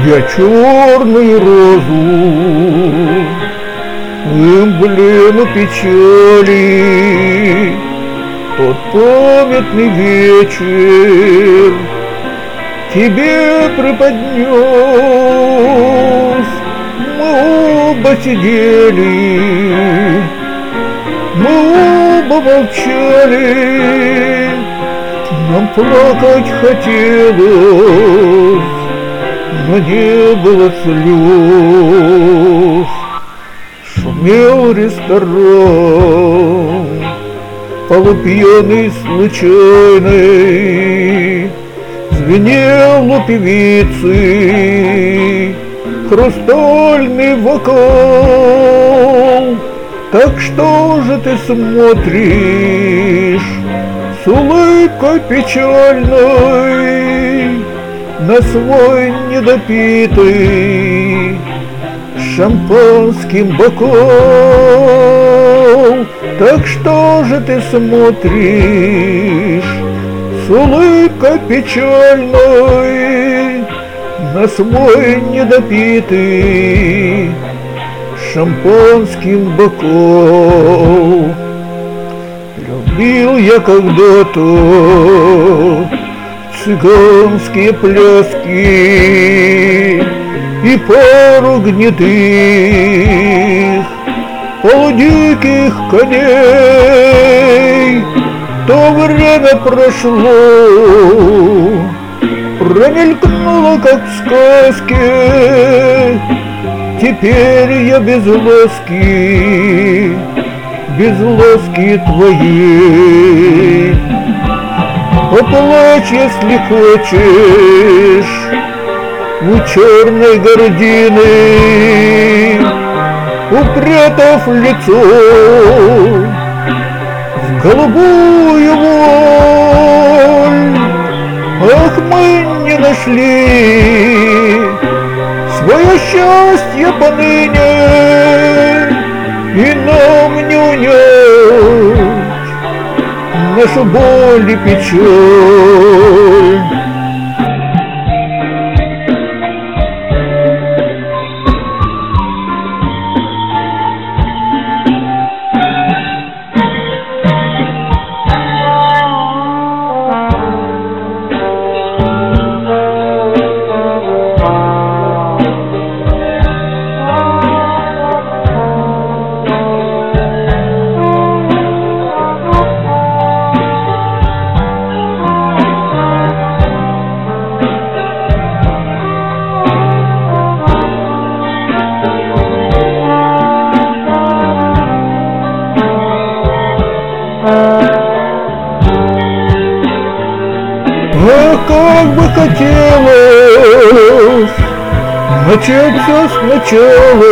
Я черную розу, эмблему печали, тот памятный вечер тебе преподнес. Мы оба сидели, мы оба молчали, нам плакать хотелось, но не было слез. Шумел ресторан, полупьяный случайный, звенел у певицы хрустальный вокал. Так что же ты смотришь с улыбкой печальной на свой недопитый шампанским бокал? Так что же ты смотришь с улыбкой печальной на свой недопитый шампанским бокал? Любил я когда-то цыганские пляски и пару гнетых полудиких коней. То время прошло, промелькнуло, как в сказке. Теперь я без ласки твоей. Поплачь, если хочешь, у черной гордины, упрятав лицо в голубую вуаль. Ах, мы не нашли свое счастье поныне, и нам не унять нашу боль и печаль. Ах, как бы хотелось начать все сначала,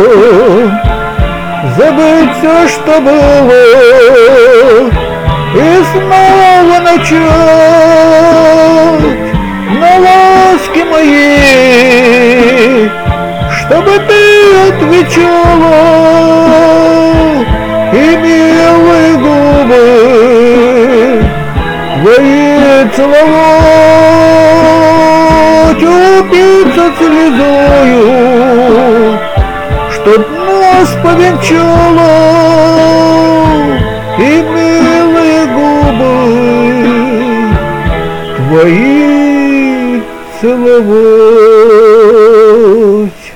забыть все, что было, и снова начать на ласки мои, чтобы ты отвечала, и милые губы твои целовать, упиться слезою, чтоб нас повенчало, и милые губы твои целовать.